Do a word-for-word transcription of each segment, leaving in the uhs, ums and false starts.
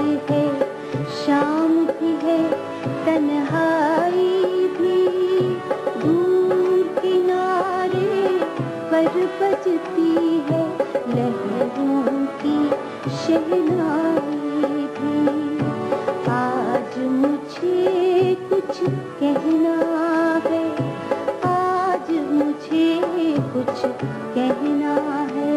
है, शाम भी है, तन्हाई भी, दूर किनारे पर बजती है लहरों की शहनाई भी। आज मुझे कुछ कहना है, आज मुझे कुछ कहना है।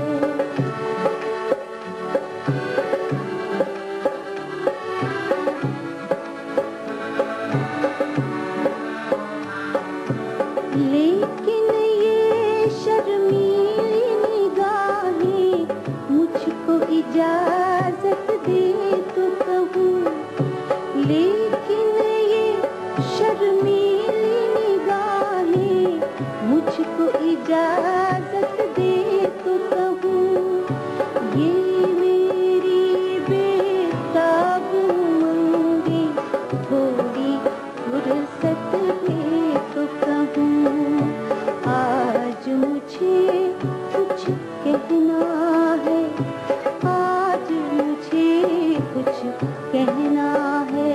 लेकिन ये शर्मीली निगाहें मुझको इजाजत दे तो कहूँ, लेकिन ये शर्मीली निगाहें मुझको इजाजत दे तो कहूँ, ये मेरी बेताब उमंगे थोड़ी फुर्सत दे तो कहूँ। आज मुझे कुछ कहना है, आज मुझे कुछ कहना है।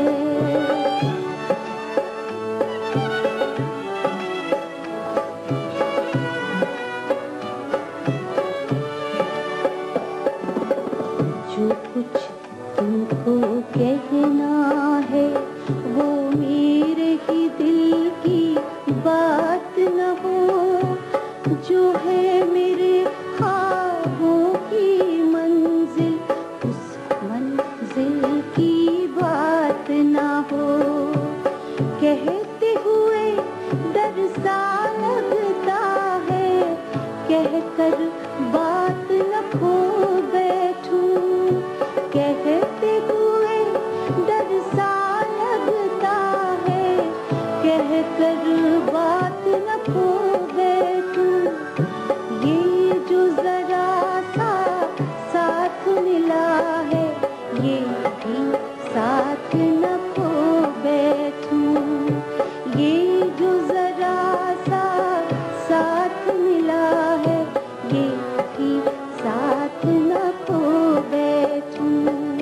जो कुछ तुमको कहना है वो मेरे ही दिल की बात न हो, जो है मेरे ख्वाबों की मंजिल उस मंजिल की बात न हो। कहते हुए डर सा लगता है, कहकर बात न खो बैठूं, कहते हुए डर सा लगता है, कहकर बात न खो बैठूं। ये जो जरा सा साथ मिला है, ये भी साथ न खो बैठूं। ये जो जरा सा साथ मिला है, ये भी साथ न खो बैठूं।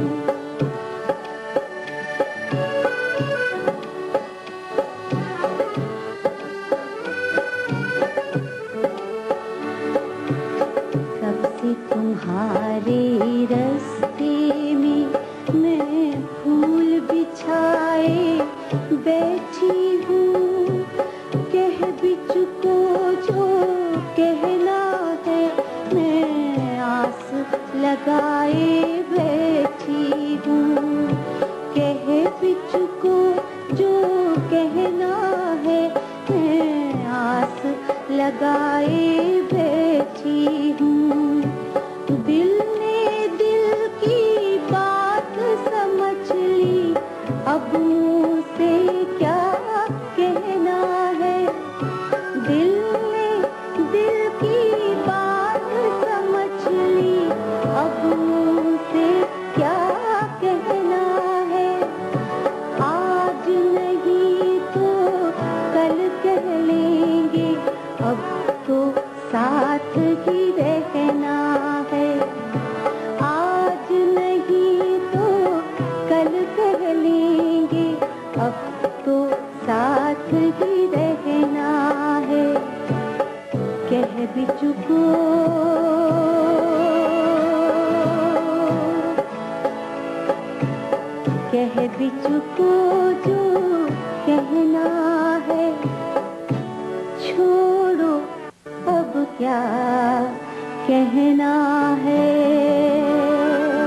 कब से तुम्हारे रास्ते में मैं फूल बिछाए बैठी हूँ, कह भी चुको जो कहना है, मैं आस लगाए बैठी हूँ। कह भी चुको जो कहना है, मैं आस लगाए बैठी हूँ। दिल ने दिल की बात समझ ली, अब मुझसे क्या कहना है। दिल ने दिल की बात समझ ली, अब मुझसे क्या कहना है। आज नहीं तो कल कह लेंगे, अब तो साथ ही रहना है। आज नहीं तो कल कह लेंगे, अब तो साथ ही रहना है। कह भी चुको कह भी चुको जो कहना है, छोड़ो अब क्या कहना